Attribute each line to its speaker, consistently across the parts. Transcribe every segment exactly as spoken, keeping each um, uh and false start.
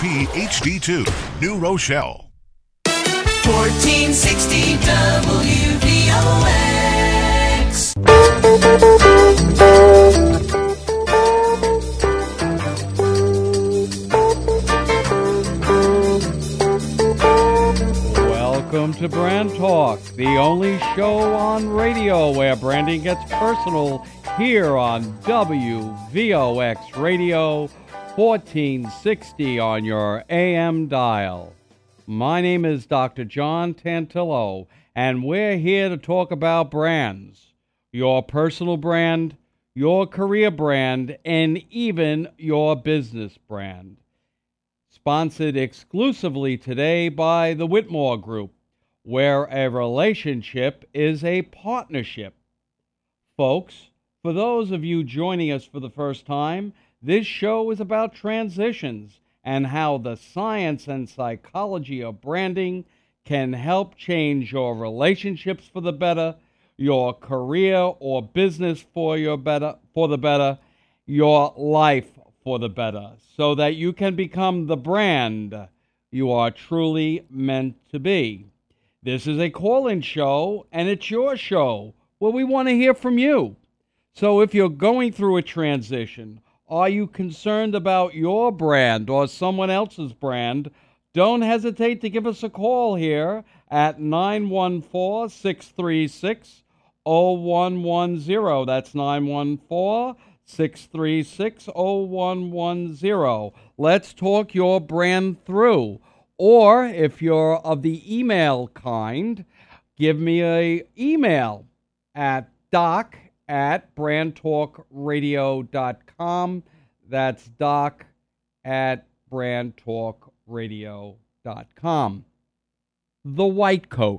Speaker 1: P H D two, New Rochelle.
Speaker 2: fourteen sixty W V O X.
Speaker 3: Welcome to Brand Talk, the only show on radio where branding gets personal, here on W V O X Radio, fourteen sixty on your A M dial. My name is Doctor John Tantillo, and we're here to talk about brands. Your personal brand, your career brand, and even your business brand. Sponsored exclusively today by the Whitmore Group, where a relationship is a partnership. Folks, for those of you joining us for the first time, this show is about transitions and how the science and psychology of branding can help change your relationships for the better, your career or business for your better, for the better, your life for the better, so that you can become the brand you are truly meant to be. This is a call-in show, and it's your show where we want to hear from you. So if you're going through a transition, are you concerned about your brand or someone else's brand? Don't hesitate to give us a call here at nine one four, six three six, zero one one zero. That's nine one four, six three six, zero one one zero. Let's talk your brand through. Or if you're of the email kind, give me an email at doc at brand talk radio dot com. That's doc at brand talk radio dot com. The white coat.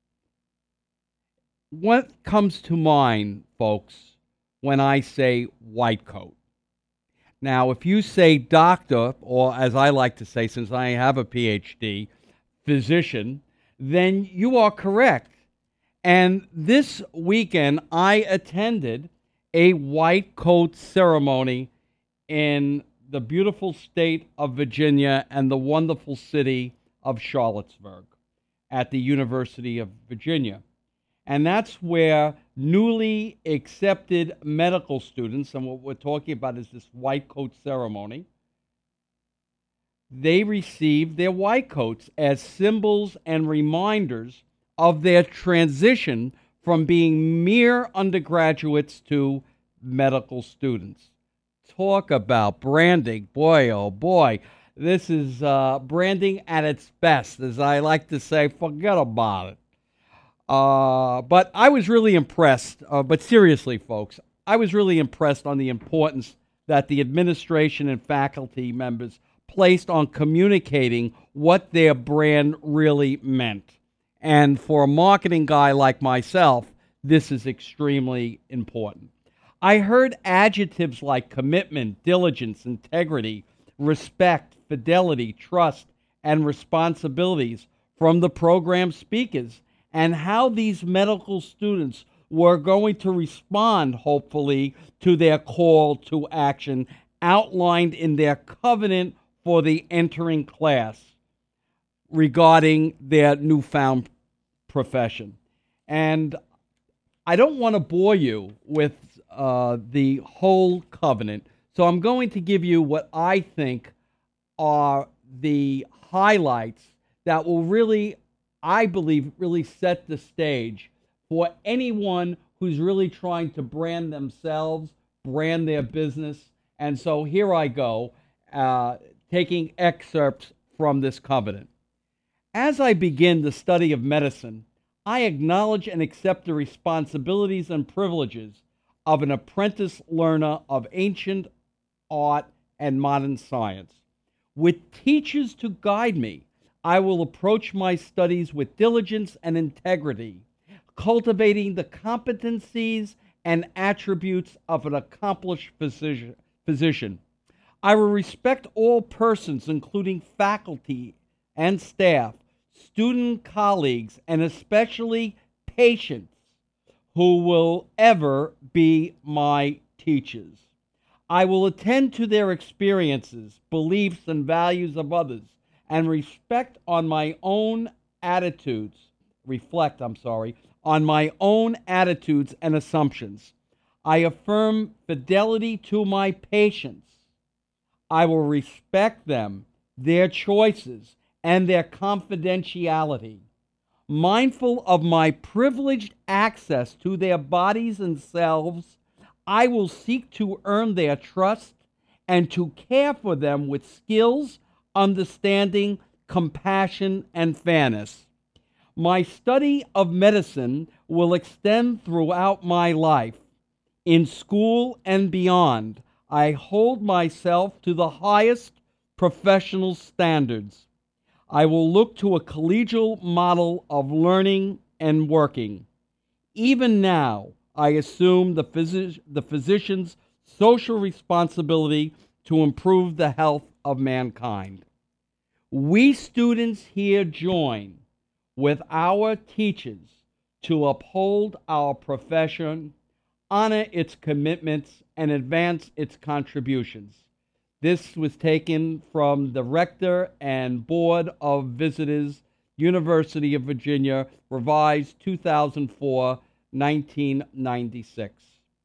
Speaker 3: What comes to mind, folks, when I say white coat? Now, if you say doctor, or as I like to say, since I have a P H D, physician, then you are correct. And this weekend, I attended a white coat ceremony in the beautiful state of Virginia and the wonderful city of Charlottesville at the University of Virginia. And that's where newly accepted medical students, and what we're talking about is this white coat ceremony, they receive their white coats as symbols and reminders of their transition from being mere undergraduates to medical students. Talk about branding. Boy, oh boy. This is uh, branding at its best. As I like to say, forget about it. Uh, but I was really impressed. Uh, but seriously, folks, I was really impressed on the importance that the administration and faculty members placed on communicating what their brand really meant. And for a marketing guy like myself, this is extremely important. I heard adjectives like commitment, diligence, integrity, respect, fidelity, trust, and responsibilities from the program speakers, and how these medical students were going to respond, hopefully, to their call to action outlined in their covenant for the entering class regarding their newfound profession. And I don't want to bore you with uh, the whole covenant, so I'm going to give you what I think are the highlights that will really, I believe, really set the stage for anyone who's really trying to brand themselves, brand their business. And so here I go, uh, taking excerpts from this covenant. As I begin the study of medicine, I acknowledge and accept the responsibilities and privileges of an apprentice learner of ancient art and modern science. With teachers to guide me, I will approach my studies with diligence and integrity, cultivating the competencies and attributes of an accomplished physician. I will respect all persons, including faculty and staff, student colleagues, and especially patients who will ever be my teachers. I will attend to their experiences, beliefs, and values of others, and respect on my own attitudes, reflect, I'm sorry, on my own attitudes and assumptions. I affirm fidelity to my patients. I will respect them, their choices, and their confidentiality. Mindful of my privileged access to their bodies and selves, I will seek to earn their trust and to care for them with skills, understanding, compassion, and fairness. My study of medicine will extend throughout my life. In school and beyond, I hold myself to the highest professional standards. I will look to a collegial model of learning and working. Even now, I assume the, phys- the physician's social responsibility to improve the health of mankind. We students here join with our teachers to uphold our profession, honor its commitments, and advance its contributions. This was taken from the Rector and Board of Visitors, University of Virginia, revised two thousand four, nineteen ninety-six.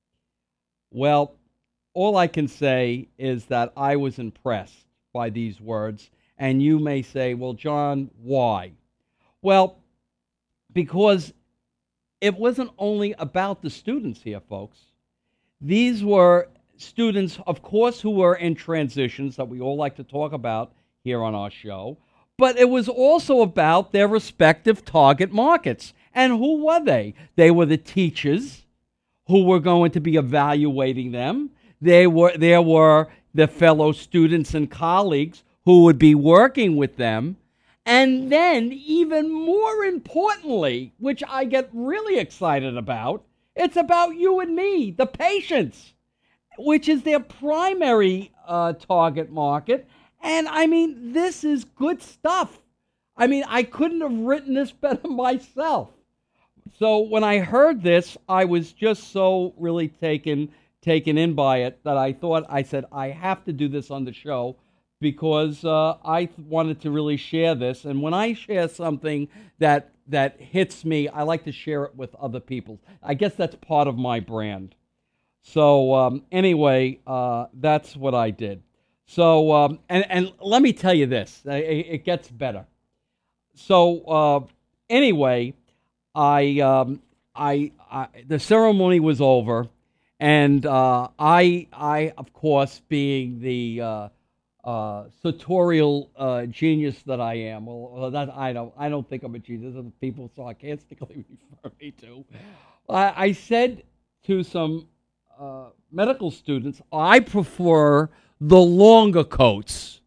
Speaker 3: Well, all I can say is that I was impressed by these words, and you may say, well, John, why? Well, because it wasn't only about the students here, folks. These were students, of course, who were in transitions that we all like to talk about here on our show, but it was also about their respective target markets. And who were they? They were the teachers who were going to be evaluating them. They were, there were the fellow students and colleagues who would be working with them. And then, even more importantly, which I get really excited about, it's about you and me, the patients, which is their primary uh, target market. And I mean, this is good stuff. I mean, I couldn't have written this better myself. So when I heard this, I was just so really taken taken in by it that I thought, I said, I have to do this on the show because uh, I th- wanted to really share this. And when I share something that that hits me, I like to share it with other people. I guess that's part of my brand. So um, anyway, uh, that's what I did. So, um, and, and let me tell you this, it, it gets better. So uh, anyway, I, um, I, I, the ceremony was over, and uh, I, I, of course, being the uh, uh, sartorial uh, genius that I am, well, that I don't, I don't think I'm a genius. That's what people sarcastically refer me to. I, I said to some uh, medical students, I prefer the longer coats.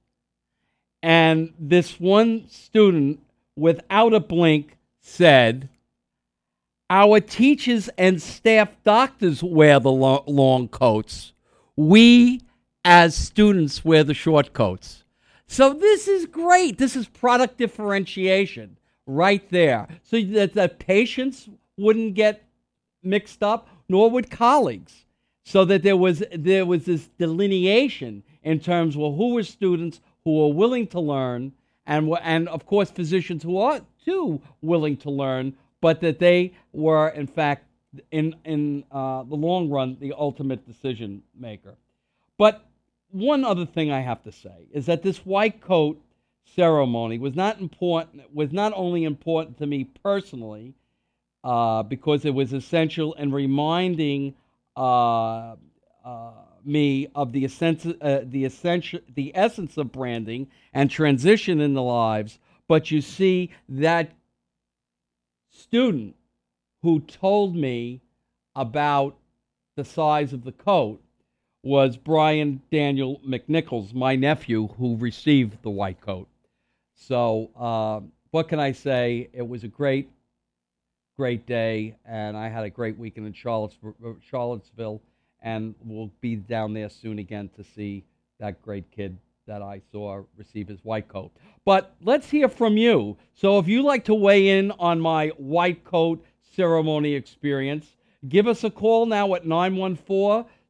Speaker 3: And this one student, without a blink, said, our teachers and staff doctors wear the lo- long coats. We, as students, wear the short coats. So this is great. This is product differentiation right there. So that the patients wouldn't get mixed up, nor would colleagues. So that there was there was this delineation in terms of well, who were students who were willing to learn, and and of course physicians who are too willing to learn, but that they were in fact in in uh, the long run the ultimate decision maker. But one other thing I have to say is that this white coat ceremony was not important. Was not only important to me personally, uh, because it was essential in reminding uh, uh, me of the essence, uh, the essential, the essence of branding and transition in the lives. But you see, that student who told me about the size of the coat was Brian Daniel McNichols, my nephew, who received the white coat. So uh, what can I say? It was a great, great day, and I had a great weekend in Charlottesville, Charlottesville, and we'll be down there soon again to see that great kid that I saw receive his white coat. But let's hear from you. So if you'd like to weigh in on my white coat ceremony experience, give us a call now at nine one four,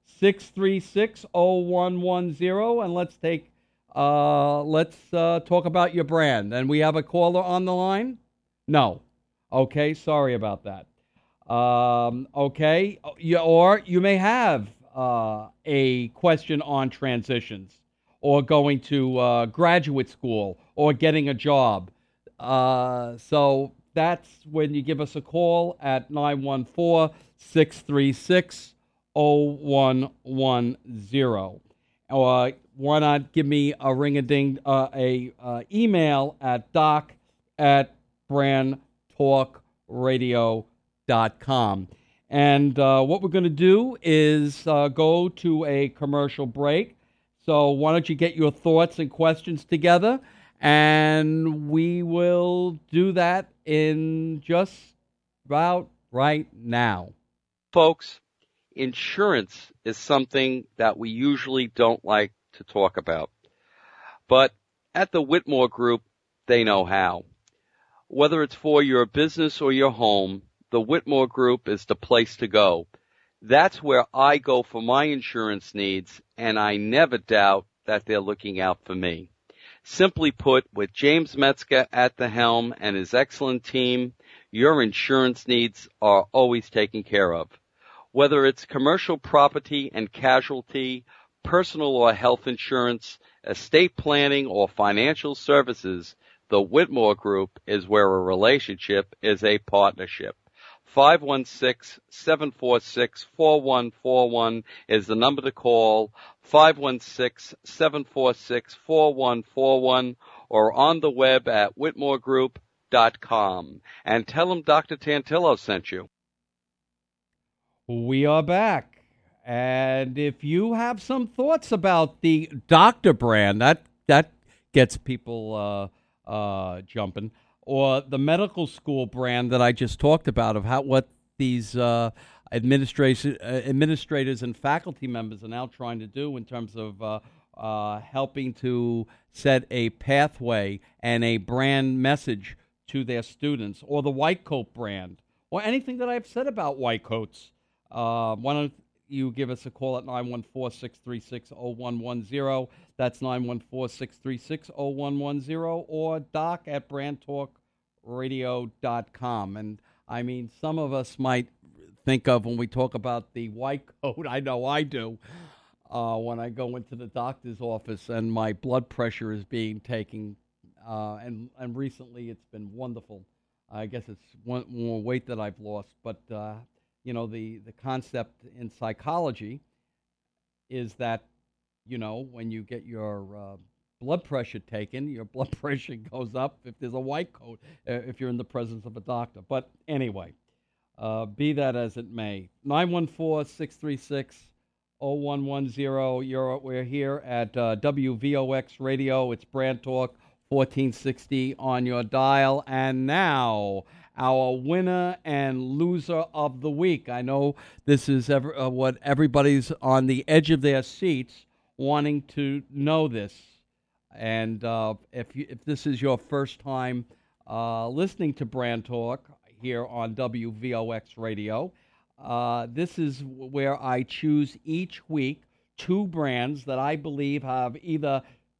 Speaker 3: six three six, oh one one oh, and let's take uh, let's uh, talk about your brand. And we have a caller on the line? No. Okay, sorry about that. Um, okay, you, or you may have uh, a question on transitions, or going to uh, graduate school, or getting a job. Uh, so that's when you give us a call at nine one four, six three six, oh one one oh. Or why not give me a ring-a-ding, uh, a uh, email at doc at brandtalkradio dot com. And uh, what we're going to do is uh, go to a commercial break. So why don't you get your thoughts and questions together, and we will do that in just about right now.
Speaker 4: Folks, insurance is something that we usually don't like to talk about. But at the Whitmore Group, they know how. Whether it's for your business or your home, the Whitmore Group is the place to go. That's where I go for my insurance needs, and I never doubt that they're looking out for me. Simply put, with James Metzger at the helm and his excellent team, your insurance needs are always taken care of. Whether it's commercial property and casualty, personal or health insurance, estate planning, or financial services, the Whitmore Group is where a relationship is a partnership. five one six, seven four six, four one four one is the number to call, five one six, seven four six, four one four one, or on the web at whitmore group dot com. And tell them Doctor Tantillo sent you.
Speaker 3: We are back. And if you have some thoughts about the Doctor brand, that that gets people uh, uh, jumping, or the medical school brand that I just talked about, of how what these uh, administration, uh, administrators and faculty members are now trying to do in terms of uh, uh, helping to set a pathway and a brand message to their students, or the White Coat brand, or anything that I've said about White Coats. Uh, why don't you give us a call at nine one four, six three six, oh one one oh. That's nine one four, six three six, oh one one oh, or doc at brand talk radio dot com. And, I mean, some of us might think of when we talk about the White Coat, I know I do, uh, when I go into the doctor's office and my blood pressure is being taken, uh, and, and recently it's been wonderful. I guess it's one more weight that I've lost, but... Uh, You know, the, the concept in psychology is that, you know, when you get your uh, blood pressure taken, your blood pressure goes up if there's a white coat, uh, if you're in the presence of a doctor. But anyway, uh, be that as it may, nine one four, six three six, oh one one oh. You're, we're here at uh, W V O X Radio. It's Brand Talk fourteen sixty on your dial. And now... our winner and loser of the week. I know this is ever, uh, what everybody's on the edge of their seats wanting to know this. And uh, if you, if this is your first time uh, listening to Brand Talk here on W V O X Radio, uh, this is where I choose each week two brands that I believe have either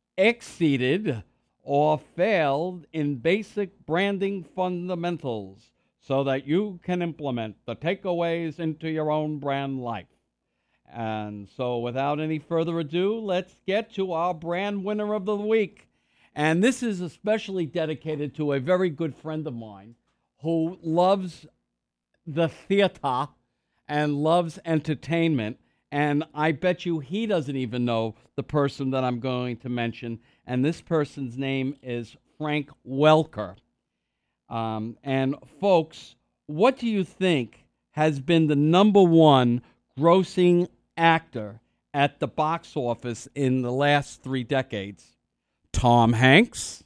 Speaker 3: exceeded or failed in basic branding fundamentals so that you can implement the takeaways into your own brand life. And so without any further ado, let's get to our brand winner of the week. And this is especially dedicated to a very good friend of mine who loves the theater and loves entertainment. And I bet you he doesn't even know the person that I'm going to mention. And this person's name is Frank Welker. Um, and folks, what do you think has been the number one grossing actor at the box office in the last three decades? Tom Hanks?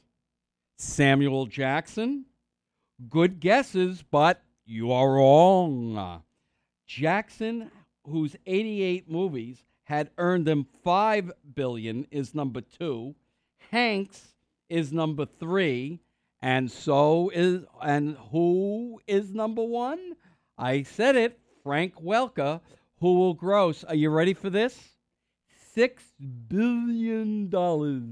Speaker 3: Samuel Jackson? Good guesses, but you are wrong. Jackson, whose eighty-eight movies had earned him five billion dollars, is number two. Hanks is number three, and so is, and who is number one? I said it, Frank Welker, who will gross, are you ready for this? Six billion dollars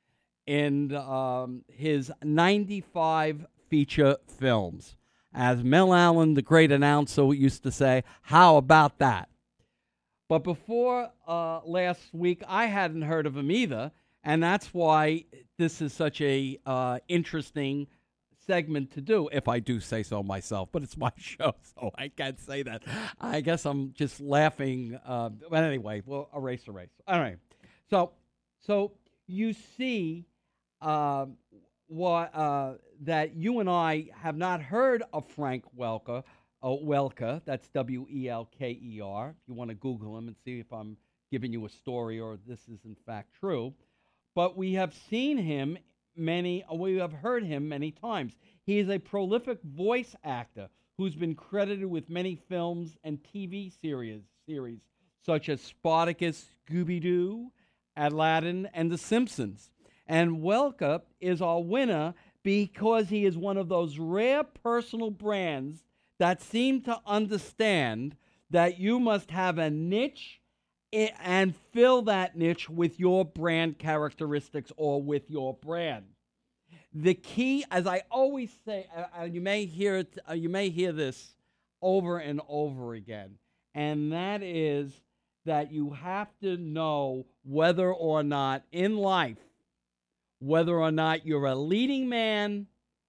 Speaker 3: in um, his ninety-five feature films. As Mel Allen, the great announcer, used to say, how about that? But before uh, last week, I hadn't heard of him either, and that's why this is such a uh, interesting segment to do, if I do say so myself. But it's my show, so I can't say that. I guess I'm just laughing. Uh, but anyway, we'll erase, erase. All right. So, so you see uh, what uh, that you and I have not heard of Frank Welker. Uh, Welker, that's W E L K E R. If you want to Google him and see if I'm giving you a story or this is in fact true. But we have seen him many, we have heard him many times. He is a prolific voice actor who's been credited with many films and T V series, series such as Spartacus, Scooby-Doo, Aladdin, and The Simpsons. And Welker is our winner because he is one of those rare personal brands that seem to understand that you must have a niche and fill that niche with your brand characteristics or with your brand. The key, as I always say, uh, you may hear it, uh, you may hear this over and over again, and that is that you have to know whether or not in life, whether or not you're a leading man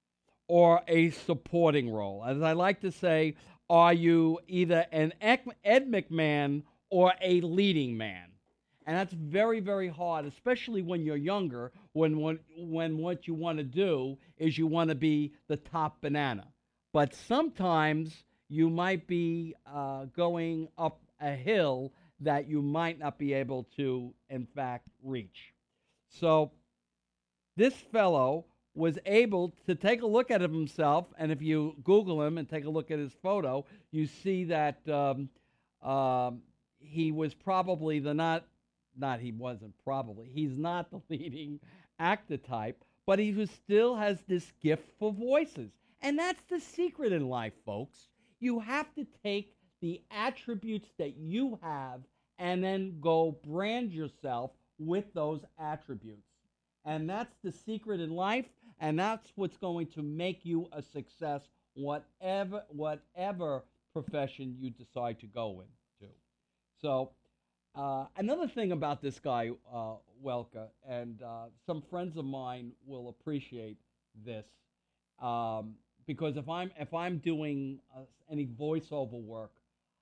Speaker 3: or a supporting role. As I like to say, are you either an Ed McMahon or a leading man? And that's very, very hard, especially when you're younger, when when, when what you want to do is you want to be the top banana. But sometimes you might be uh, going up a hill that you might not be able to, in fact, reach. So this fellow was able to take a look at himself, and if you Google him and take a look at his photo, you see that um, um, he was probably the not, not he wasn't probably, he's not the leading actor type, but he was, still has this gift for voices. And that's the secret in life, folks. You have to take the attributes that you have and then go brand yourself with those attributes. And that's the secret in life, and that's what's going to make you a success, whatever whatever profession you decide to go into. So uh, another thing about this guy, uh, Welker, and uh, some friends of mine will appreciate this, um, because if I'm if I'm doing uh, any voiceover work,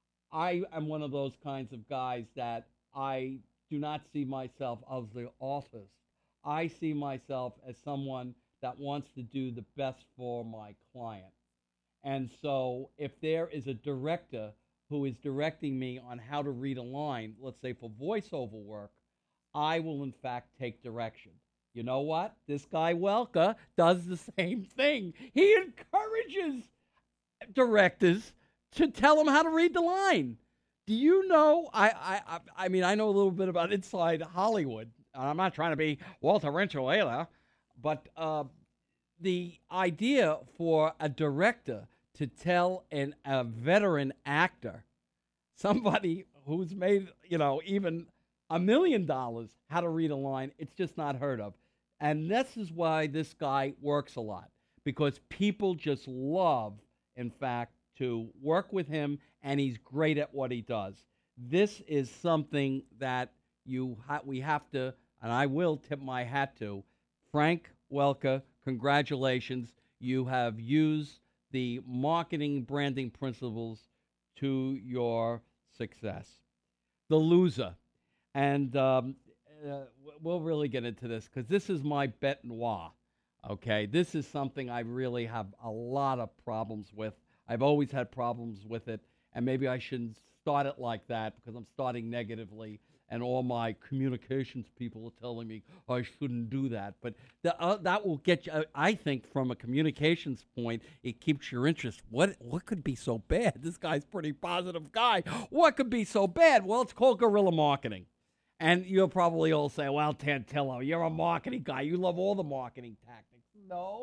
Speaker 3: I am one of those kinds of guys that I do not see myself as the artist. I see myself as someone that wants to do the best for my client. And so if there is a director who is directing me on how to read a line, let's say for voiceover work, I will in fact take direction. You know what? This guy Welker does the same thing. He encourages directors to tell him how to read the line. Do you know, I, I, I mean, I know a little bit about inside Hollywood. I'm not trying to be Walter Winchell either, but uh, the idea for a director to tell an, a veteran actor, somebody who's made, you know, even a million dollars, how to read a line, it's just not heard of. And this is why this guy works a lot, because people just love, in fact, to work with him, and he's great at what he does. This is something that you ha- we have to, and I will tip my hat to, Frank Welker, congratulations. You have used the marketing branding principles to your success. The loser. And um, uh, we'll really get into this because this is my bête noire. Okay, this is something I really have a lot of problems with. I've always had problems with it, and maybe I shouldn't start it like that because I'm starting negatively, and all my communications people are telling me I shouldn't do that. But the, uh, that will get you, I think, from a communications point, it keeps your interest. What what could be so bad? This guy's a pretty positive guy. What could be so bad? Well, it's called guerrilla marketing. And you'll probably all say, well, Tantillo, you're a marketing guy. You love all the marketing tactics. No,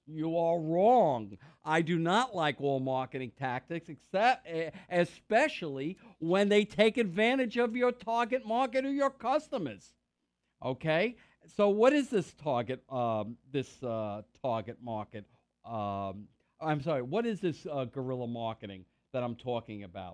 Speaker 3: You are wrong. I do not like all marketing tactics, except especially when they take advantage of your target market or your customers. Okay? So what is this target um, this uh, target market? Um, I'm sorry, what is this uh, guerrilla marketing that I'm talking about?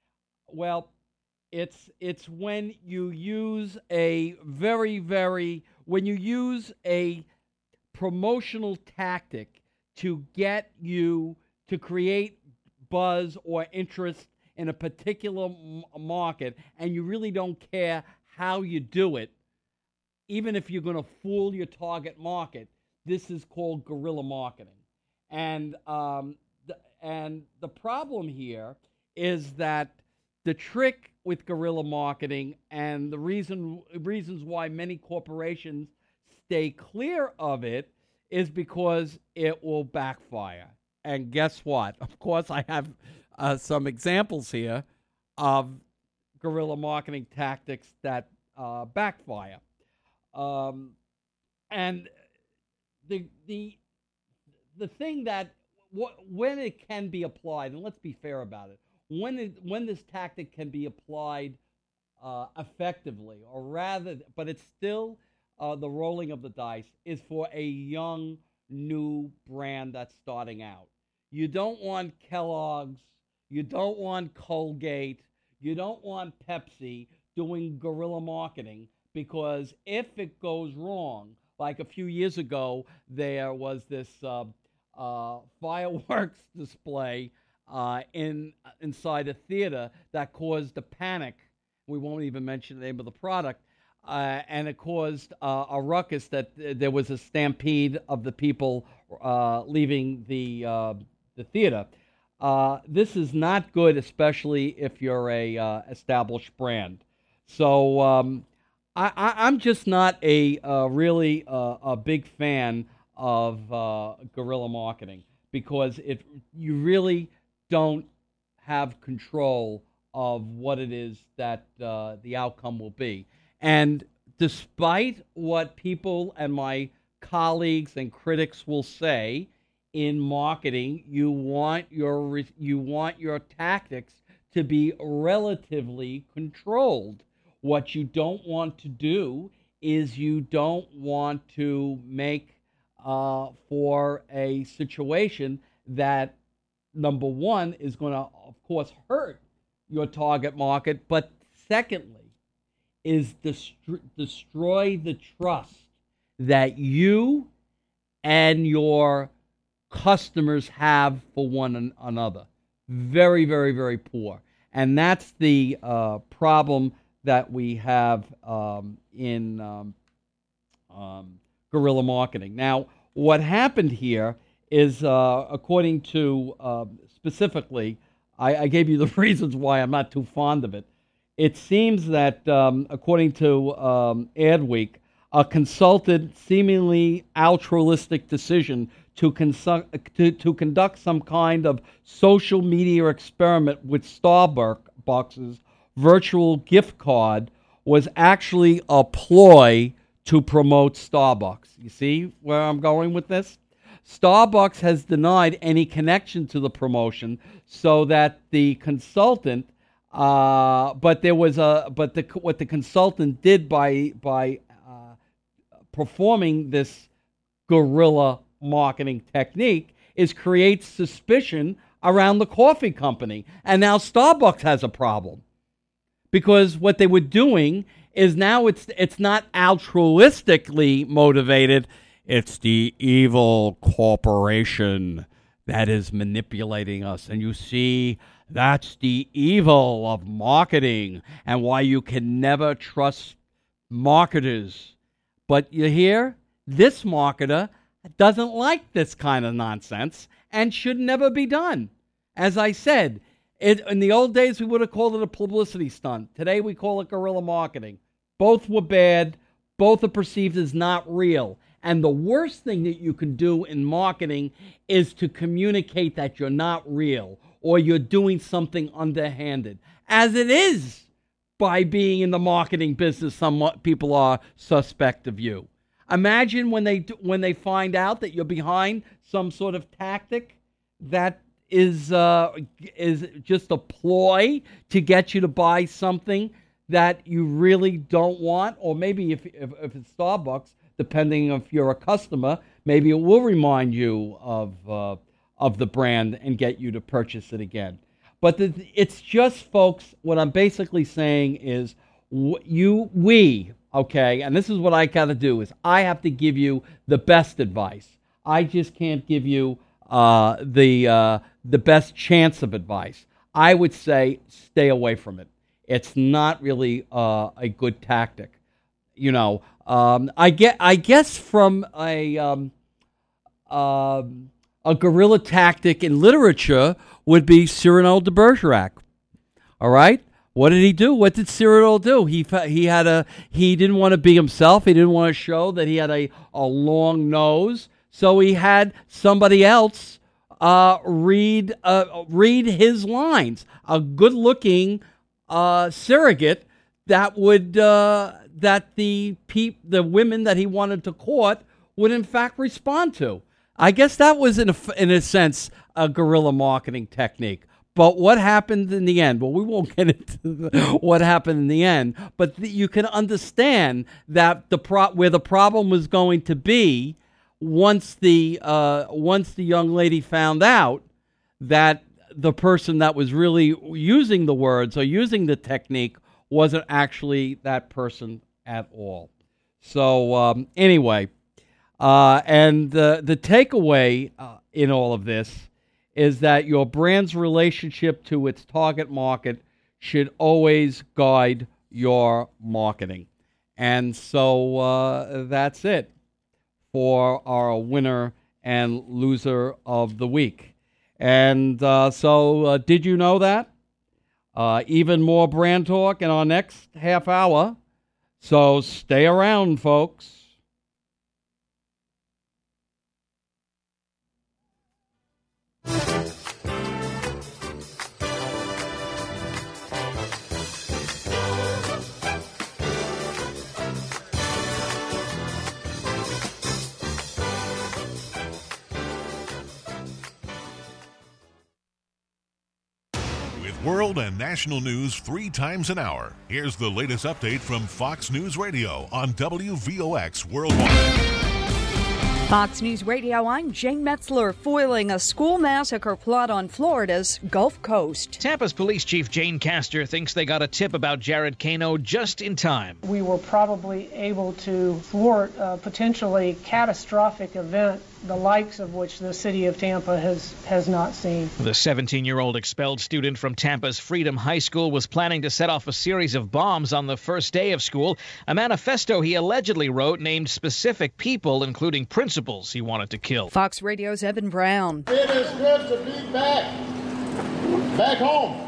Speaker 3: Well, it's it's when you use a very, very, when you use a promotional tactic to get you to create buzz or interest in a particular m- market, and you really don't care how you do it, even if you're going to fool your target market. This is called guerrilla marketing. And um, the, and the problem here is that the trick with guerrilla marketing, and the reason reasons why many corporations stay clear of it, is because it will backfire. And guess what? Of course, I have uh, some examples here of guerrilla marketing tactics that uh, backfire. Um, and the the the thing that wh- when it can be applied, and let's be fair about it, when it, when this tactic can be applied uh, effectively, or rather, but it's still uh, the rolling of the dice, is for a young new brand that's starting out. You don't want Kellogg's, you don't want Colgate, you don't want Pepsi doing guerrilla marketing, because if it goes wrong, like a few years ago, there was this uh, uh, fireworks display uh, in inside a theater that caused a panic. We won't even mention the name of the product. Uh, and it caused uh, a ruckus that uh, there was a stampede of the people uh, leaving the uh, the theater. Uh, this is not good, especially if you're a uh, established brand. So um, I, I, I'm just not a uh, really uh, a big fan of uh, guerrilla marketing, because it you really don't have control of what it is that uh, the outcome will be. And despite what people and my colleagues and critics will say, in marketing, you want your you want your tactics to be relatively controlled. What you don't want to do is you don't want to make uh, for a situation that, number one, is going to, of course, hurt your target market, but secondly, is dest- destroy the trust that you and your customers have for one an- another. Very, very, very poor. And that's the uh, problem that we have um, in um, um, guerrilla marketing. Now, what happened here is, uh, according to uh, specifically, I, I gave you the reasons why I'm not too fond of it. It seems that, um, according to um, Adweek, a consulted, seemingly altruistic decision to, consu- to, to conduct some kind of social media experiment with Starbucks' virtual gift card was actually a ploy to promote Starbucks. You see where I'm going with this? Starbucks has denied any connection to the promotion, so that the consultant, uh, but there was a, but the what the consultant did by by uh, performing this guerrilla marketing technique is create suspicion around the coffee company, and now Starbucks has a problem, because what they were doing is now it's it's not altruistically motivated. It's the evil corporation that is manipulating us. And you see, that's the evil of marketing, and why you can never trust marketers. But you hear, this marketer doesn't like this kind of nonsense and should never be done. As I said, it, in the old days, we would have called it a publicity stunt. Today, we call it guerrilla marketing. Both were bad. Both are perceived as not real. And the worst thing that you can do in marketing is to communicate that you're not real, or you're doing something underhanded. As it is, by being in the marketing business, some people are suspect of you. Imagine when they when they find out that you're behind some sort of tactic that is uh, is just a ploy to get you to buy something that you really don't want, or maybe if if, if it's Starbucks, depending if you're a customer, maybe it will remind you of uh, of the brand and get you to purchase it again. But the, it's just, folks, what I'm basically saying is you, we, okay, and this is what I got to do, is I have to give you the best advice. I just can't give you uh, the uh, the best chance of advice. I would say stay away from it. It's not really uh, a good tactic. You know, um, I get, I guess from a um, uh, a guerrilla tactic in literature would be Cyrano de Bergerac. All right, what did he do? What did Cyrano do? He he had a he didn't want to be himself. He didn't want to show that he had a, a long nose, so he had somebody else uh, read uh, read his lines. A good-looking uh, surrogate that would uh, that the peop, the women that he wanted to court would in fact respond to. I guess that was in a, in a sense a guerrilla marketing technique. But what happened in the end? Well, we won't get into the, what happened in the end. But the, you can understand that the pro, where the problem was going to be once the uh, once the young lady found out that the person that was really using the words or using the technique wasn't actually that person at all. So um, anyway, uh, and uh, the takeaway uh, in all of this is that your brand's relationship to its target market should always guide your marketing. And so uh, that's it for our winner and loser of the week. And uh, so uh, did you know that? Uh, even more brand talk in our next half hour. So stay around, folks.
Speaker 1: World and national news three times an hour. Here's the latest update from Fox News Radio on W V O X Worldwide.
Speaker 5: Fox News Radio, I'm Jane Metzler, foiling a school massacre plot on Florida's Gulf Coast.
Speaker 6: Tampa's Police Chief Jane Castor thinks they got a tip about Jared Cano just in time.
Speaker 7: We were probably able to thwart a potentially catastrophic event, the likes of which the city of Tampa has, has not seen.
Speaker 6: The seventeen-year-old expelled student from Tampa's Freedom High School was planning to set off a series of bombs on the first day of school. A manifesto he allegedly wrote named specific people, including principals he wanted to kill.
Speaker 5: Fox Radio's Evan Brown.
Speaker 8: It is good to be back, back home.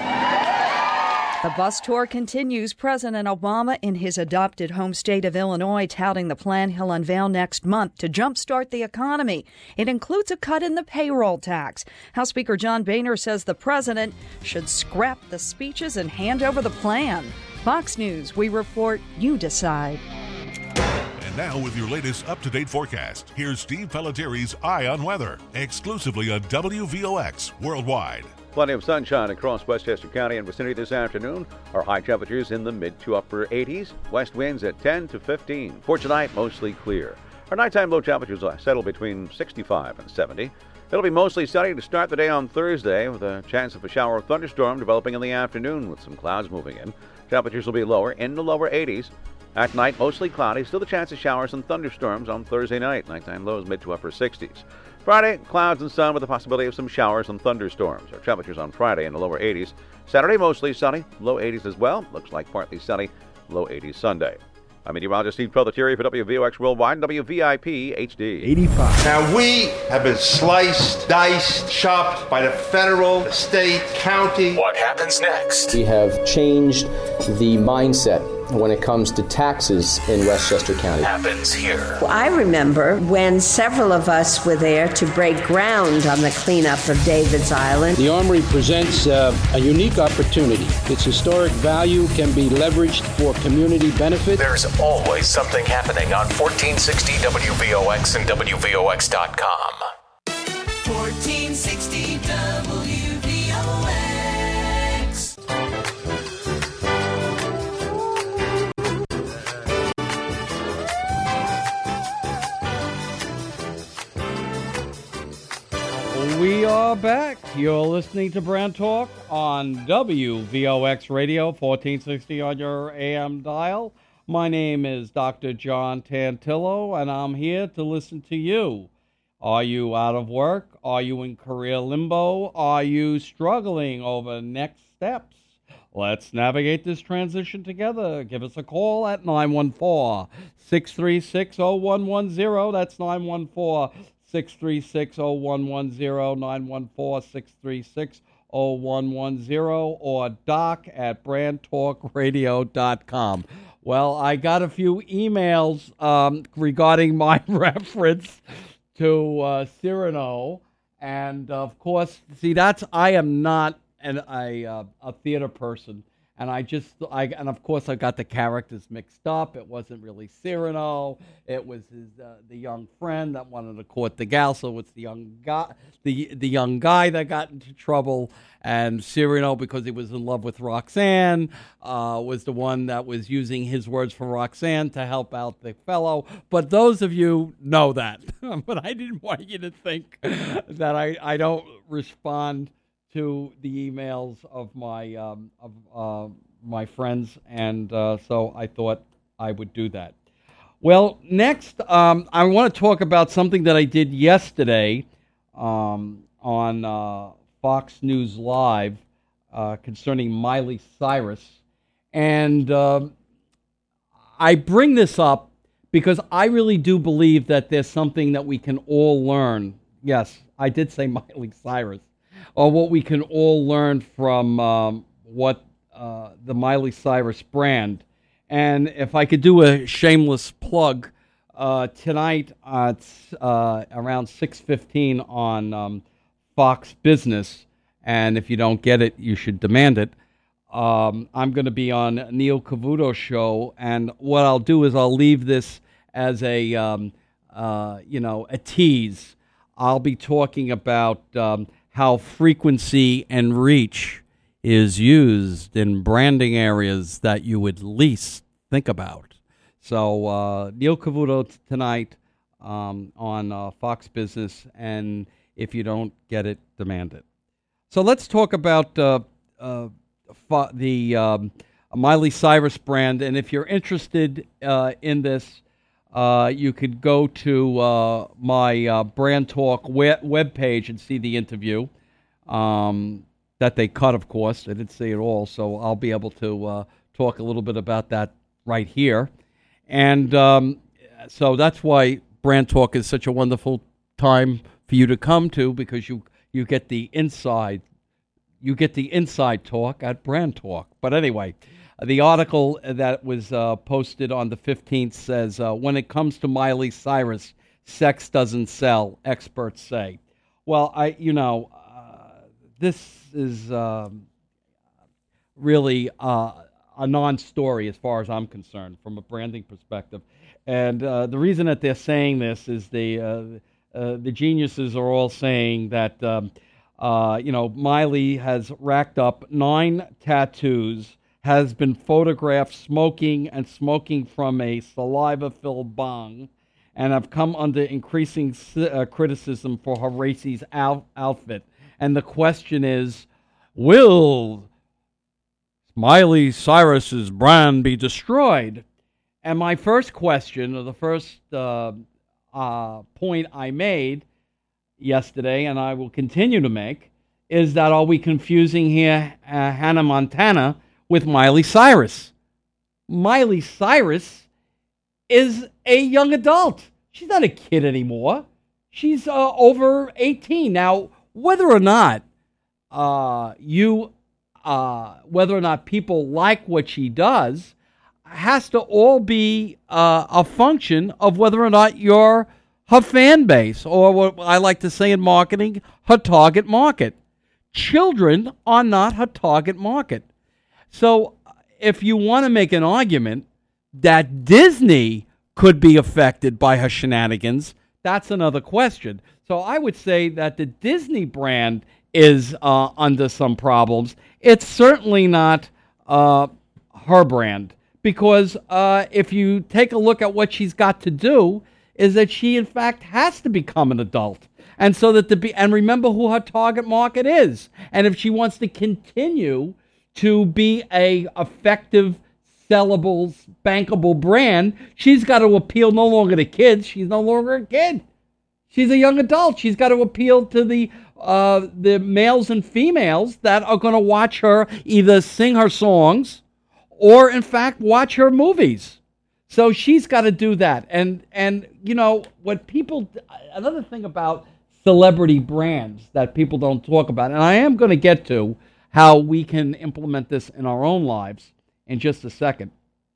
Speaker 5: The bus tour continues. President Obama in his adopted home state of Illinois touting the plan he'll unveil next month to jumpstart the economy. It includes a cut in the payroll tax. House Speaker John Boehner says the president should scrap the speeches and hand over the plan. Fox News, we report, you decide.
Speaker 1: And now with your latest up-to-date forecast, here's Steve Pellettieri's Eye on Weather, exclusively on W V O X Worldwide.
Speaker 9: Plenty of sunshine across Westchester County and vicinity this afternoon. Our high temperatures in the mid to upper eighties. West winds at ten to fifteen. For tonight, mostly clear. Our nighttime low temperatures will settle between sixty-five and seventy. It'll be mostly sunny to start the day on Thursday, with a chance of a shower or thunderstorm developing in the afternoon with some clouds moving in. Temperatures will be lower in the lower eighties. At night, mostly cloudy. Still the chance of showers and thunderstorms on Thursday night. Nighttime lows mid to upper sixties. Friday, clouds and sun with the possibility of some showers and thunderstorms. Our temperatures on Friday in the lower eighties. Saturday, mostly sunny, low eighties as well. Looks like partly sunny, low eighties Sunday. I'm meteorologist Steve Pellettieri for W V O X Worldwide, W V I P H D.
Speaker 3: eighty-five.
Speaker 8: Now, we have been sliced, diced, chopped by the federal, the state, county.
Speaker 10: What happens next?
Speaker 11: We have changed the mindset
Speaker 10: when it comes to taxes in Westchester County.
Speaker 11: Happens here.
Speaker 12: Well, I remember when several of us were there to break ground on the cleanup of David's Island.
Speaker 13: The Armory presents uh, a unique opportunity. Its historic value can be leveraged for community benefit.
Speaker 11: There's always something happening on fourteen sixty W V O X and W V O X dot com.
Speaker 2: fourteen sixty W V O X.
Speaker 3: We are back. You're listening to Brand Talk on W V O X Radio, fourteen sixty on your A M dial. My name is Doctor John Tantillo, and I'm here to listen to you. Are you out of work? Are you in career limbo? Are you struggling over next steps? Let's navigate this transition together. Give us a call at nine one four, six three six, zero one one zero. That's nine one four, six three six, zero one one zero, nine one four, six three six, zero one one zero, or doc at brand talk radio dot com. Well, I got a few emails um, regarding my reference to uh, Cyrano, and of course, see, that's I am not an, a uh, a theater person, and I just I and of course I got the characters mixed up. It wasn't really Cyrano; it was his uh, the young friend that wanted to court the gal. So it's the young guy, the the young guy that got into trouble, and Cyrano, because he was in love with Roxanne, uh, was the one that was using his words for Roxanne to help out the fellow. But those of you know that. But I didn't want you to think that I, I don't respond to the emails of my um, of uh, my friends, and uh, so I thought I would do that. Well, next, um, I want to talk about something that I did yesterday um, on uh, Fox News Live uh, concerning Miley Cyrus. And uh, I bring this up because I really do believe that there's something that we can all learn. Yes, I did say Miley Cyrus. Or what we can all learn from um, what uh, the Miley Cyrus brand. And if I could do a shameless plug, uh, tonight at uh, around six fifteen on um, Fox Business, and if you don't get it, you should demand it, um, I'm going to be on Neil Cavuto's show, and what I'll do is I'll leave this as a, um, uh, you know, a tease. I'll be talking about um, how frequency and reach is used in branding areas that you would least think about. So uh, Neil Cavuto t- tonight um, on uh, Fox Business, and if you don't get it, demand it. So let's talk about uh, uh, fo- the um, Miley Cyrus brand, and if you're interested uh, in this, uh, you could go to uh, my uh, Brand Talk web webpage and see the interview. Um, that they cut, of course. They didn't say it all, so I'll be able to uh, talk a little bit about that right here. And um, so that's why Brand Talk is such a wonderful time for you to come to, because you, you get the inside you get the inside talk at Brand Talk. But anyway, the article that was uh, posted on the fifteenth says, uh, when it comes to Miley Cyrus, sex doesn't sell, experts say. Well, I you know, this is um, really uh, a non-story as far as I'm concerned from a branding perspective. And uh, the reason that they're saying this is the uh, uh, the geniuses are all saying that, um, uh, you know, Miley has racked up nine tattoos, has been photographed smoking and smoking from a saliva-filled bong, and have come under increasing uh, criticism for her racist out- outfit. And the question is, will Miley Cyrus's brand be destroyed? And my first question, or the first uh, uh, point I made yesterday, and I will continue to make, is that are we confusing here uh, Hannah Montana with Miley Cyrus? Miley Cyrus is a young adult. She's not a kid anymore. She's uh, over eighteen. Now, whether or not uh, you, uh, whether or not people like what she does, has to all be uh, a function of whether or not you're her fan base, or what I like to say in marketing, her target market. Children are not her target market. So if you want to make an argument that Disney could be affected by her shenanigans, that's another question. So I would say that the Disney brand is uh, under some problems. It's certainly not uh, her brand, because uh, if you take a look at what she's got to do, is that she in fact has to become an adult, and so that the be and remember who her target market is, and if she wants to continue to be a effective, sellable, bankable brand, she's got to appeal no longer to kids. She's no longer a kid. She's a young adult. She's got to appeal to the uh, the males and females that are going to watch her either sing her songs or, in fact, watch her movies. So she's got to do that. And, and you know, what people... Another thing about celebrity brands that people don't talk about, and I am going to get to how we can implement this in our own lives in just a second.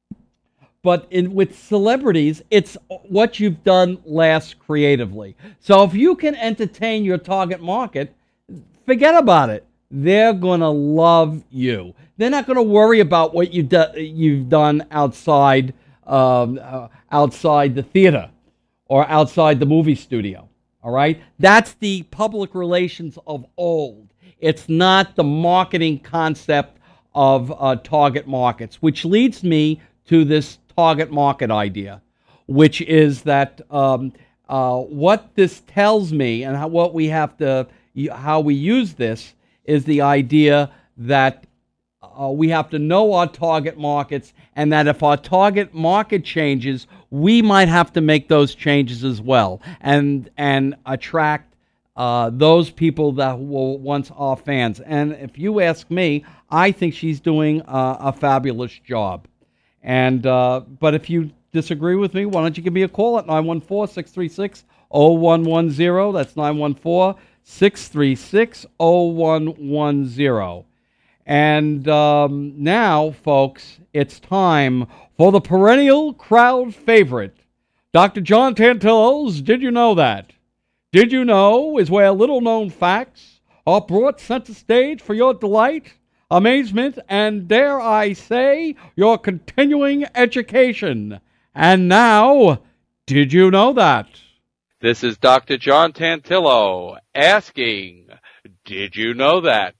Speaker 3: But in, with celebrities, it's what you've done last creatively. So if you can entertain your target market, forget about it. They're going to love you. They're not going to worry about what you do, you've done outside um, uh, outside the theater or outside the movie studio. All right? That's the public relations of old. It's not the marketing concept of uh, target markets, which leads me to this target market idea, which is that um, uh, what this tells me and how, what we have to, how we use this is the idea that uh, we have to know our target markets, and that if our target market changes, we might have to make those changes as well, and and attract uh, those people that were once our fans. And if you ask me, I think she's doing uh, a fabulous job. And uh, but if you disagree with me, why don't you give me a call at nine one four, six three six, zero one one zero. That's nine one four, six three six, zero one one zero. And um, now, folks, it's time for the perennial crowd favorite, Doctor John Tantillo's Did You Know That? Did You Know is where little-known facts are brought center stage for your delight, amazement, and, dare I say, your continuing education. And now, did you know that?
Speaker 4: This is Doctor John Tantillo asking, did you know that?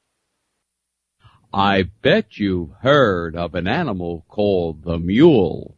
Speaker 4: I bet you've heard of an animal called the mule.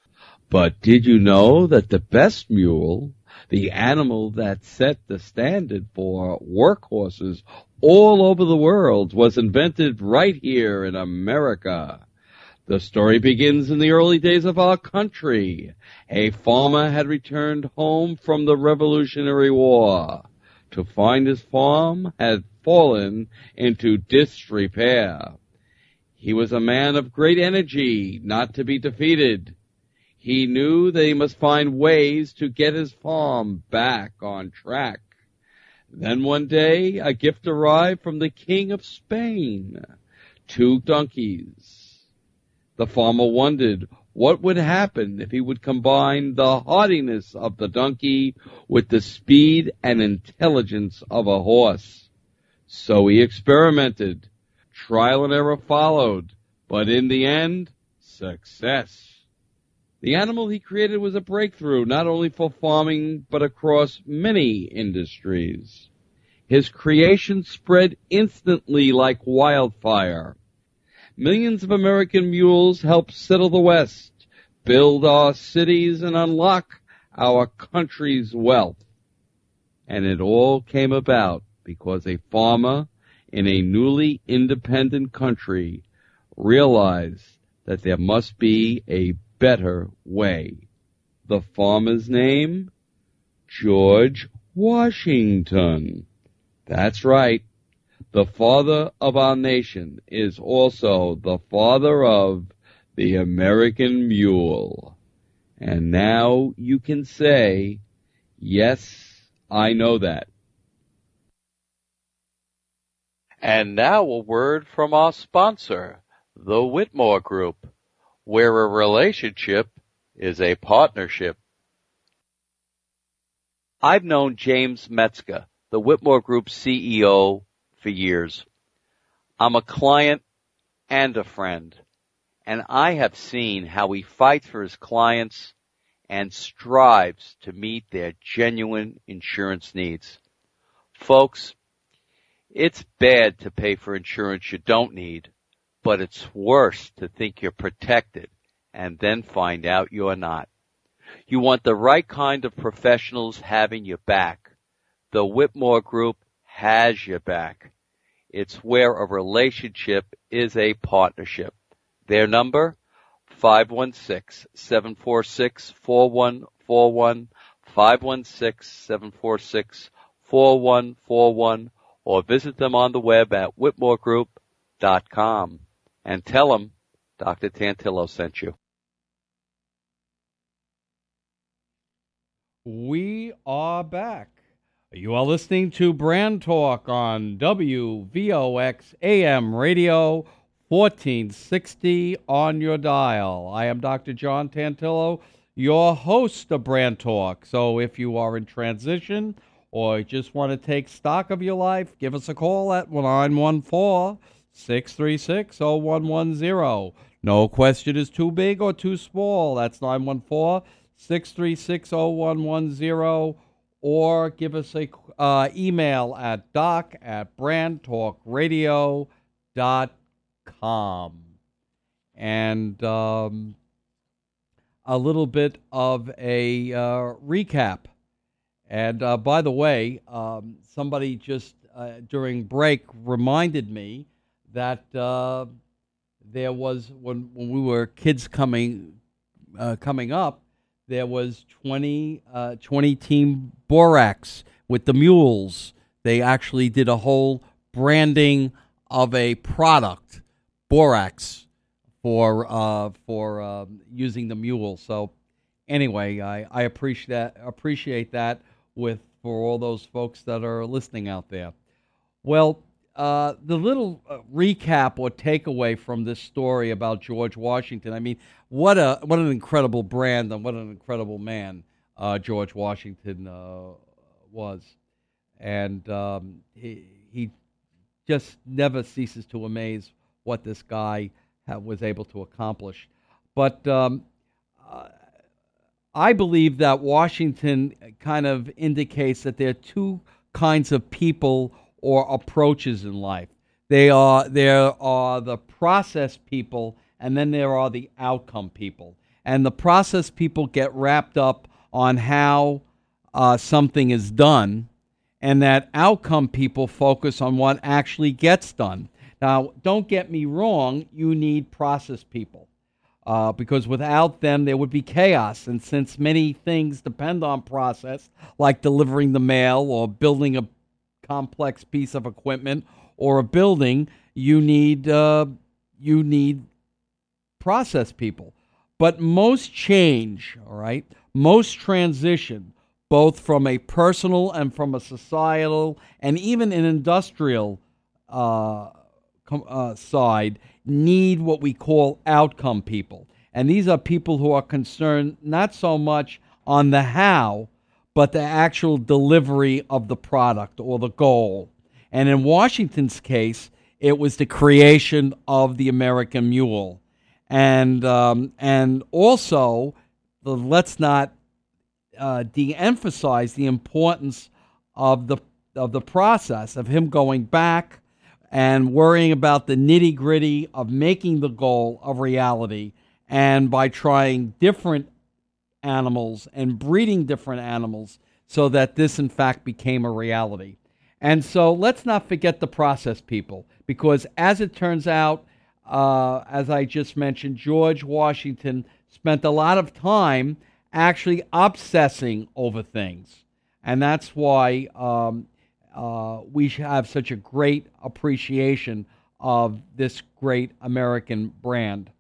Speaker 4: But did you know that the best mule, the animal that set the standard for workhorses all over the world, was invented right here in America? The story begins in the early days of our country. A farmer had returned home from the Revolutionary War to find his farm had fallen into disrepair. He was a man of great energy, not to be defeated. He knew that he must find ways to get his farm back on track. Then one day, a gift arrived from the King of Spain, two donkeys. The farmer wondered what would happen if he would combine the hardiness of the donkey with the speed and intelligence of a horse. So he experimented. Trial and error followed, but in the end, success. The animal he created was a breakthrough, not only for farming, but across many industries. His creation spread instantly like wildfire. Millions of American mules helped settle the West, build our cities, and unlock our country's wealth. And it all came about because a farmer in a newly independent country realized that there must be a better way. The farmer's name? George Washington. That's right. The father of our nation is also the father of the American mule. And now you can say, yes, I know that. And now a word from our sponsor, the Whitmore Group. where a relationship is a partnership. I've known James Metzger, the Whitmore Group C E O, for years. I'm a client and a friend, and I have seen how he fights for his clients and strives to meet their genuine insurance needs. Folks, it's bad to pay for insurance you don't need, but it's worse to think you're protected and then find out you're not. You want the right kind of professionals having your back. The Whitmore Group has your back. It's where a relationship is a partnership. Their number, five one six, seven four six, four one four one, five one six, seven four six, four one four one, or visit them on the web at whitmore group dot com and tell them Doctor Tantillo sent you.
Speaker 3: We are back. You are listening to Brand Talk on W V O X A M Radio, fourteen sixty on your dial. I am Doctor John Tantillo, your host of Brand Talk. So if you are in transition or just want to take stock of your life, give us a call at nine one four, six three six, zero one one zero. No question is too big or too small. That's nine one four, six three six, zero one one zero. Or give us a uh, email at doc at brand talk radio dot com. And um, a little bit of a uh, recap. And uh, by the way, um, somebody just uh, during break reminded me that uh, there was, when, when we were kids coming uh, coming up, there was twenty, uh, twenty Team Borax with the mules. They actually did a whole branding of a product, Borax, for uh, for uh, using the mule. So anyway, I, I appreciate that, appreciate that with for all those folks that are listening out there. Well, uh, the little uh, recap or takeaway from this story about George Washington. I mean, what a what an incredible brand and what an incredible man uh, George Washington uh, was, and um, he he just never ceases to amaze what this guy ha- was able to accomplish. But um, uh, I believe that Washington kind of indicates that there are two kinds of people or approaches in life. They are there are the process people, and then there are the outcome people. And the process people get wrapped up on how uh, something is done, and that outcome people focus on what actually gets done. Now, don't get me wrong, you need process people, uh, because without them there would be chaos. And since many things depend on process, like delivering the mail or building a complex piece of equipment or a building, you need uh, you need process people. But most change, all right, most transition, both from a personal and from a societal and even an industrial uh, com- uh, side, need what we call outcome people. And these are people who are concerned not so much on the how, but the actual delivery of the product or the goal. And in Washington's case, it was the creation of the American mule. And um, and also, the, let's not uh, de-emphasize the importance of the of the process of him going back and worrying about the nitty-gritty of making the goal of reality, and by trying different animals and breeding different animals so that this, in fact, became a reality. And so let's not forget the process people, because as it turns out, uh, as I just mentioned, George Washington spent a lot of time actually obsessing over things. And that's why um, uh, we have such a great appreciation of this great American brand.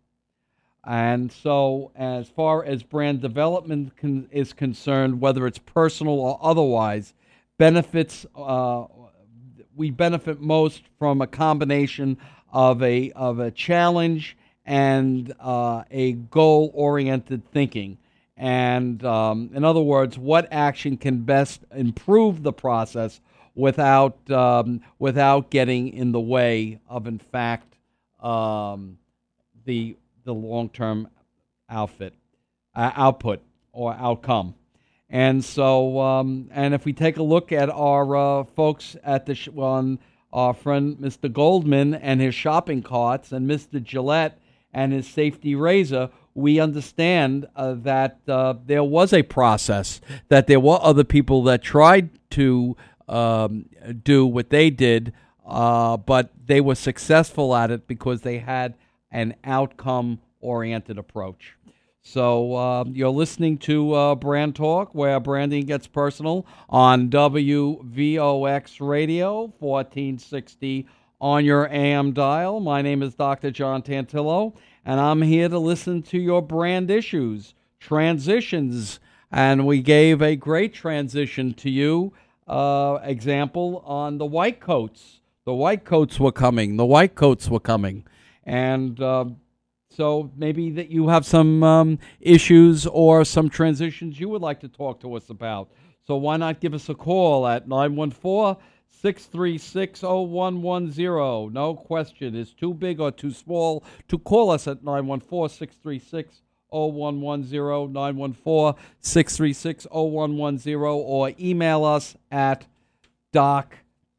Speaker 3: And so as far as brand development con- is concerned, whether it's personal or otherwise, benefits uh, we benefit most from a combination of a of a challenge and uh, a goal-oriented thinking. And um, in other words, what action can best improve the process without um, without getting in the way of, in fact, um, the the long-term outfit uh, output or outcome. And so, um, and if we take a look at our uh, folks at the sh- well, our friend Mister Goldman and his shopping carts, and Mister Gillette and his safety razor, we understand uh, that uh, there was a process, that there were other people that tried to um, do what they did, uh, but they were successful at it because they had an outcome-oriented approach. So uh, you're listening to uh, Brand Talk, where branding gets personal, on W V O X Radio, fourteen sixty on your A M dial. My name is Doctor John Tantillo, and I'm here to listen to your brand issues, transitions, and we gave a great transition to you, uh, example on the white coats. The white coats were coming. The white coats were coming. And uh, so maybe that you have some um, issues or some transitions you would like to talk to us about. So why not give us a call at nine one four, six three six, zero one one zero. No question is too big or too small to call us at nine one four, six three six, zero one one zero, nine one four, six three six, zero one one zero, or email us at doc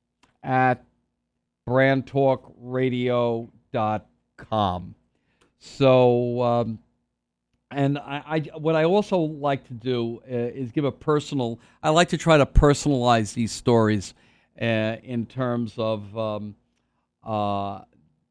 Speaker 3: at brand talk radio dot com. So, um, and I, I, what I also like to do uh, is give a personal, I like to try to personalize these stories uh, in terms of um, uh,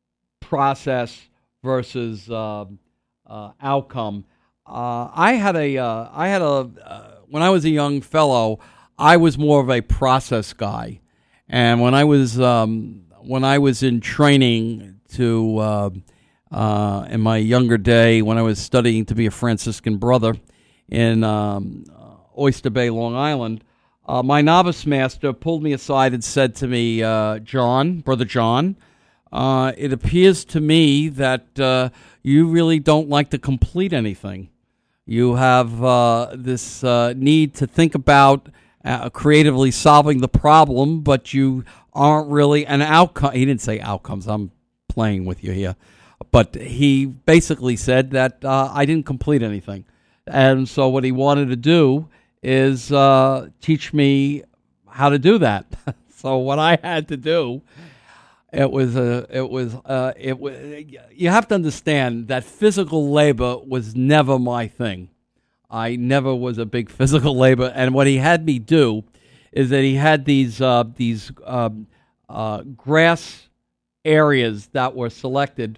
Speaker 3: process versus um, uh, outcome. Uh, I had a, uh, I had a, uh, when I was a young fellow, I was more of a process guy. And when I was, um, when I was in training to, uh, Uh, in my younger day, when I was studying to be a Franciscan brother in um, Oyster Bay, Long Island, uh, my novice master pulled me aside and said to me, uh, John, Brother John, uh, it appears to me that uh, you really don't like to complete anything. You have uh, this uh, need to think about uh, creatively solving the problem, but you aren't really an outcome. He didn't say outcomes. I'm playing with you here. But he basically said that uh, I didn't complete anything. And so what he wanted to do is uh, teach me how to do that. So what I had to do, it was, a, it was, uh, it was, you have to understand that physical labor was never my thing. I never was a big physical labor. And what he had me do is that he had these, uh, these um, uh, grass areas that were selected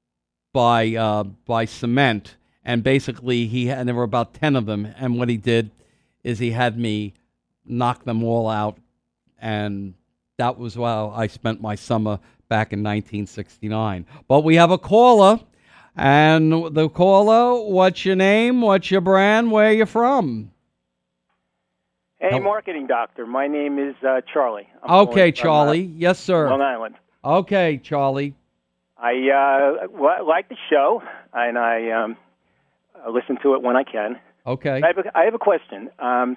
Speaker 3: by uh, by cement, and basically he had, and there were about ten of them, and what he did is he had me knock them all out, and that was how I spent my summer back in nineteen sixty-nine. But we have a caller, and the caller, what's your name, what's your brand, where are you from?
Speaker 14: Hey,
Speaker 3: Hello.
Speaker 14: Marketing Doctor, my name is uh, Charlie. I'm
Speaker 3: Okay,
Speaker 14: calling from,
Speaker 3: Charlie,
Speaker 14: uh,
Speaker 3: yes sir.
Speaker 14: Long Island.
Speaker 3: Okay, Charlie.
Speaker 14: I uh, w- like the show, and I um, uh, listen to it when I can.
Speaker 3: Okay.
Speaker 14: I have a, I have a question. Um,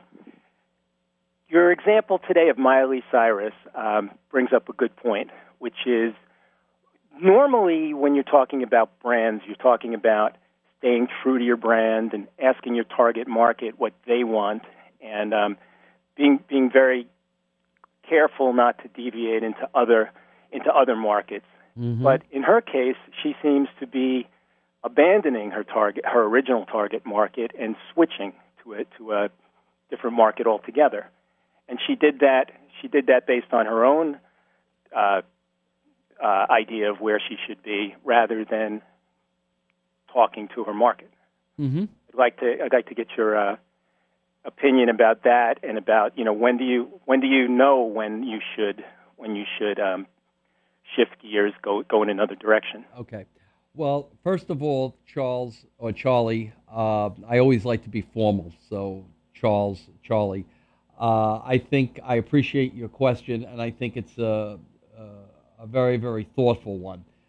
Speaker 14: your example today of Miley Cyrus um, brings up a good point, which is normally when you're talking about brands, you're talking about staying true to your brand and asking your target market what they want, and um, being being very careful not to deviate into other into other markets. Mm-hmm. But in her case, she seems to be abandoning her target, her original target market, and switching to a to a different market altogether. And she did that. She did that based on her own uh, uh, idea of where she should be, rather than talking to her market.
Speaker 3: Mm-hmm.
Speaker 14: I'd like to. I'd like to get your uh, opinion about that, and about you know when do you when do you know when you should when you should. Um, shift gears, go go in another direction.
Speaker 3: Okay. Well, first of all, Charles or Charlie, uh, I always like to be formal. So, Charles, Charlie, uh, I think I appreciate your question, and I think it's a, a, a very, very thoughtful one.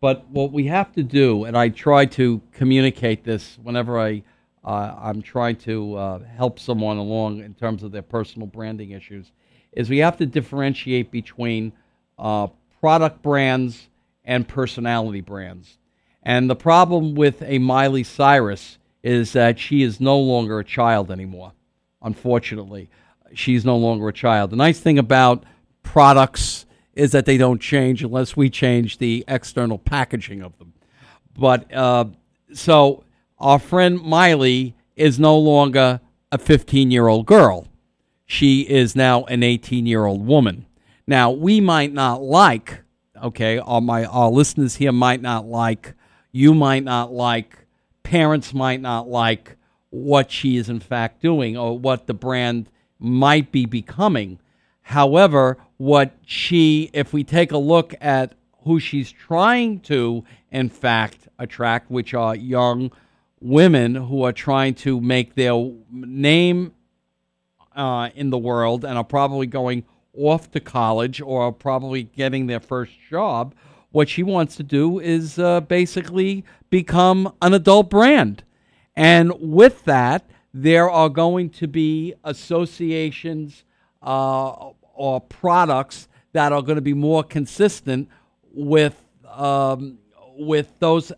Speaker 3: But what we have to do, and I try to communicate this whenever I, uh, I'm trying to uh, help someone along in terms of their personal branding issues, is we have to differentiate between uh, product brands and personality brands. And the problem with a Miley Cyrus is that she is no longer a child anymore, unfortunately. She's no longer a child. The nice thing about products is that they don't change unless we change the external packaging of them. But uh, so our friend Miley is no longer a fifteen-year-old girl. She is now an eighteen-year-old woman. Now, we might not like, okay, our, my, our listeners here might not like, you might not like, parents might not like what she is in fact doing or what the brand might be becoming. However, what she, if we take a look at who she's trying to, in fact, attract, which are young women who are trying to make their name uh, in the world and are probably going off to college or are probably getting their first job, what she wants to do is uh, basically become an adult brand. And with that, there are going to be associations uh, or products that are going to be more consistent with um, with those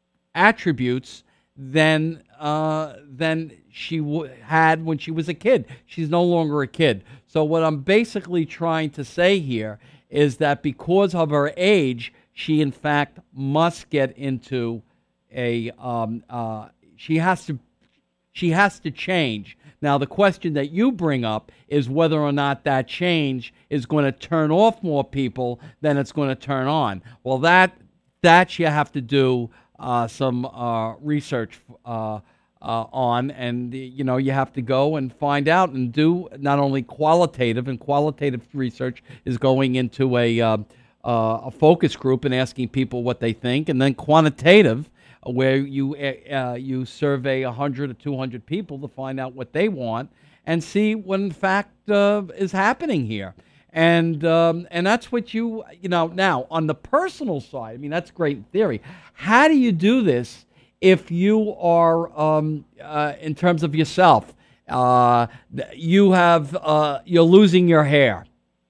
Speaker 3: attributes than uh, than she w- had when she was a kid. She's no longer a kid. So what I'm basically trying to say here is that because of her age, she in fact must get into a um, uh, she has to she has to change. Now, the question that you bring up is whether or not that change is going to turn off more people than it's going to turn on. Well, that that you have to do uh, some uh, research uh, uh, on, and you know you have to go and find out and do not only qualitative, and qualitative research is going into a uh, uh, a focus group and asking people what they think, and then quantitative, where you uh, you survey one hundred or two hundred people to find out what they want and see what in fact uh, is happening here. And um, and that's what you, you know, now on the personal side, I mean, that's great in theory. How do you do this if you are, um, uh, in terms of yourself, uh, you have, uh, you're losing your hair,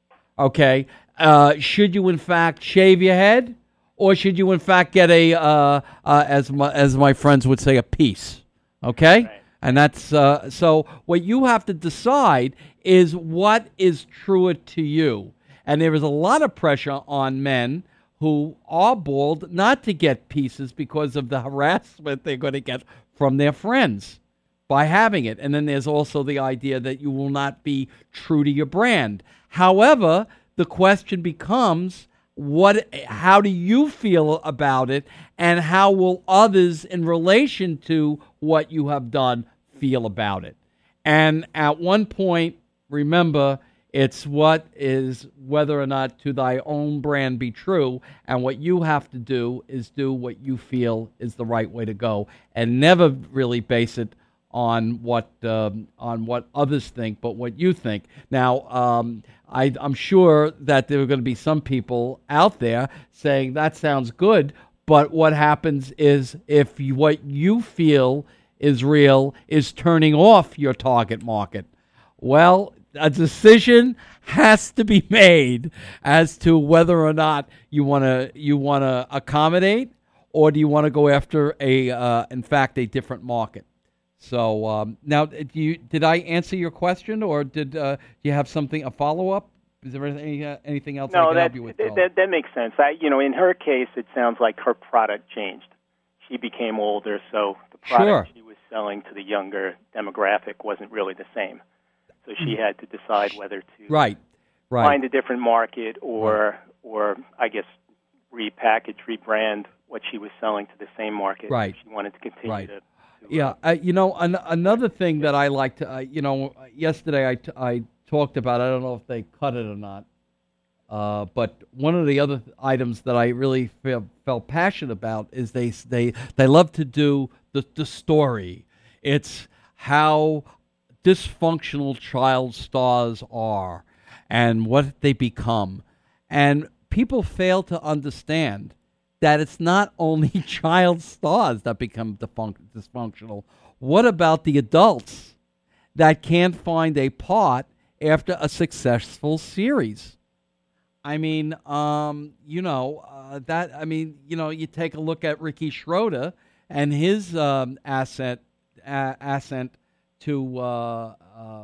Speaker 3: okay? Uh, should you in fact shave your head? Or should you, in fact, get a, uh, uh, as my as my friends would say, a piece? Okay, right. And that's uh, so. What you have to decide is what is truer to you. And there is a lot of pressure on men who are bald not to get pieces because of the harassment they're going to get from their friends by having it. And then there's also the idea that you will not be true to your brand. However, the question becomes, What? How do you feel about it, and how will others in relation to what you have done feel about it? And at one point, remember, it's what is whether or not to thy own brand be true, and what you have to do is do what you feel is the right way to go, and never really base it on what um, on what others think, but what you think. Now, um, I, I'm sure that there are going to be some people out there saying that sounds good, but what happens is if you, what you feel is real is turning off your target market. Well, a decision has to be made as to whether or not you want to you want to accommodate, or do you want to go after a uh, in fact a different market. So um, now, do you, did I answer your question, or did uh, you have something, a follow-up? Is there any, uh, anything else
Speaker 14: no,
Speaker 3: I can
Speaker 14: that,
Speaker 3: help you with?
Speaker 14: No, that, that makes sense. I, you know, in her case, it sounds like her product changed. She became older, so the product
Speaker 3: sure.
Speaker 14: she was selling to the younger demographic wasn't really the same. So she had to decide whether to
Speaker 3: right, right.
Speaker 14: find a different market or, right. or I guess, repackage, rebrand what she was selling to the same market.
Speaker 3: Right.
Speaker 14: She wanted to continue
Speaker 3: right.
Speaker 14: to...
Speaker 3: Yeah, uh, you know, an- another thing that I like to, uh, you know, yesterday I, t- I talked about, I don't know if they cut it or not, uh, but one of the other th- items that I really feel, felt passionate about is they they they love to do the, the story. It's how dysfunctional child stars are and what they become. And people fail to understand that it's not only child stars that become defun- dysfunctional. What about the adults that can't find a part after a successful series? I mean, um, you know, uh, that, I mean, you know, you take a look at Ricky Schroeder and his um, ascent, uh, ascent to uh, uh,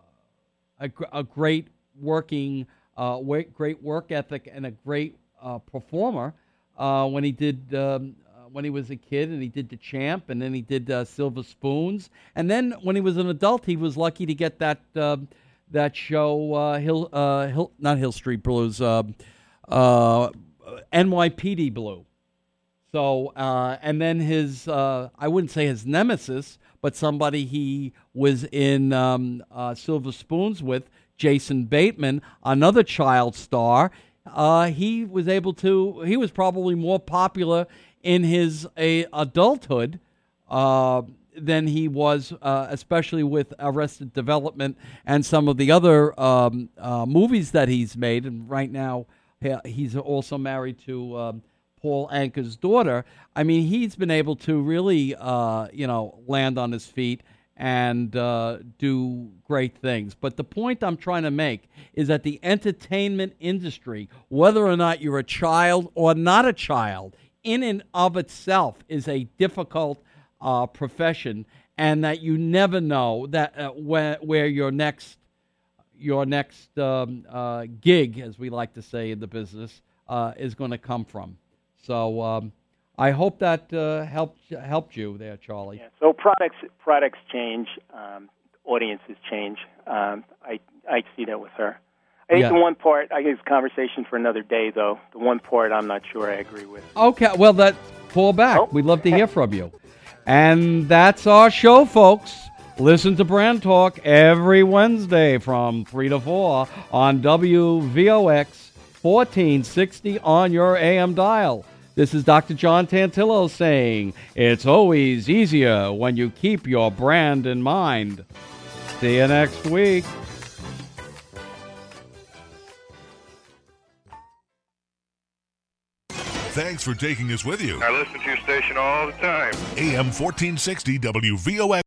Speaker 3: a, gr- a great working, uh, wa- great work ethic and a great uh, performer uh, when he did, um, uh, when he was a kid, and he did The Champ, and then he did uh, Silver Spoons, and then when he was an adult, he was lucky to get that uh, that show, uh, Hill, uh, Hill, not Hill Street Blues, uh, uh, N Y P D Blue. So, uh, and then his, uh, I wouldn't say his nemesis, but somebody he was in um, uh, Silver Spoons with, Jason Bateman, another child star. Uh, he was able to, he was probably more popular in his a, adulthood uh, than he was, uh, especially with Arrested Development and some of the other um, uh, movies that he's made. And right now, he's also married to um, Paul Anka's daughter. I mean, he's been able to really, uh, you know, land on his feet and uh, do great things. But the point I'm trying to make is that the entertainment industry, whether or not you're a child or not a child, in and of itself is a difficult uh, profession, and that you never know that uh, where, where your next your next um, uh, gig, as we like to say in the business, uh, is going to come from. So um, I hope that uh, helped helped you there, Charlie.
Speaker 14: Yeah, so products products change, um, audiences change. Um, I I see that with her. I think
Speaker 3: Yeah.
Speaker 14: the one part, I guess, conversation for another day, though. The one part I'm not sure I agree with.
Speaker 3: Okay, well, that fall back.
Speaker 14: Oh.
Speaker 3: We'd love to hear from you. And that's our show, folks. Listen to Brand Talk every Wednesday from three to four on W V O X fourteen sixty on your A M dial. This is Doctor John Tantillo saying it's always easier when you keep your brand in mind. See you next week.
Speaker 1: Thanks for taking us with you.
Speaker 15: I listen to your station all the time.
Speaker 1: A M fourteen sixty W V O X.